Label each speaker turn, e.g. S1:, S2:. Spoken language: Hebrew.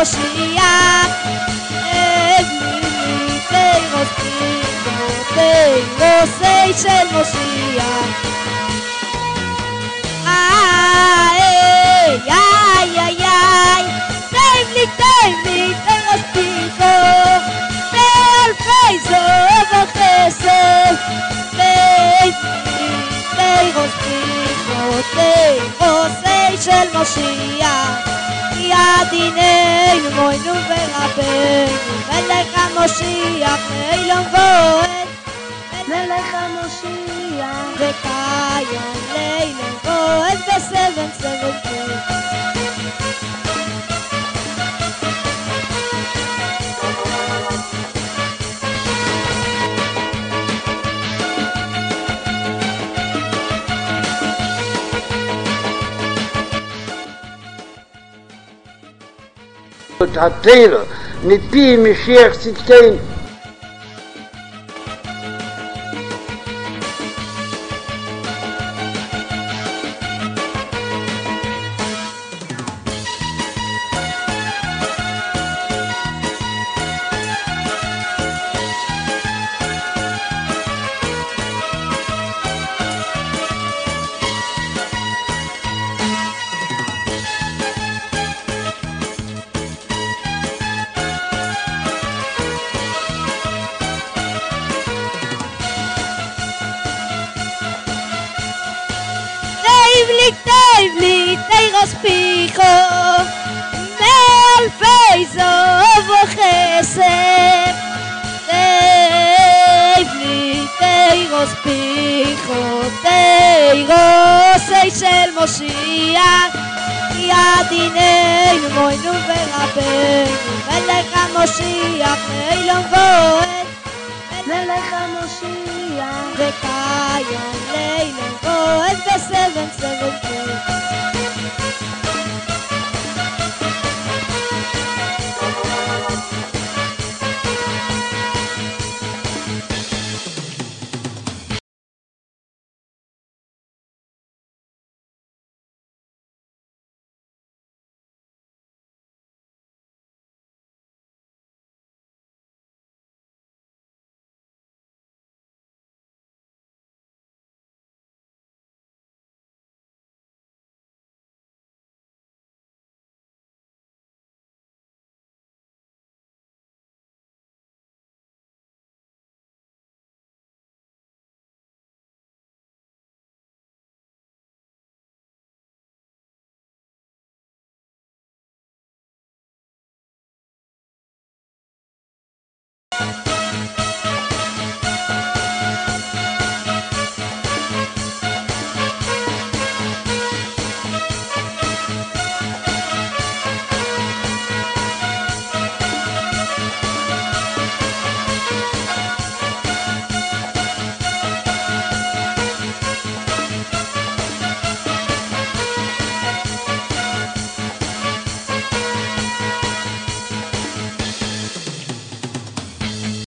S1: מושיע, אבלי תירוס פיחו, תירוסי של מושיע. איי, איי, איי, איי, תיבלי, תירוס פיחו, תאלפי זוב וחסד, תירוס פיחו, תירוסי של מושיע. ידיננו מוינו ורבנו, מלך המושיח אילון גואל,
S2: מלך המושיח
S1: וקיים לאילון גואל בסבן סבן סבן.
S3: התורה מפי משיח צדקנו.
S1: תיבלי, תירוס פיחו, מאלפי זוב וחסד. תיבלי, תירוס פיחו, תירוסי של מושיח. ידיננו מוינו ורבנו, מלך המושיח אילון גואל,
S2: מלך המושיח
S1: וקיים לאילון גואל בסבן סבן סבן.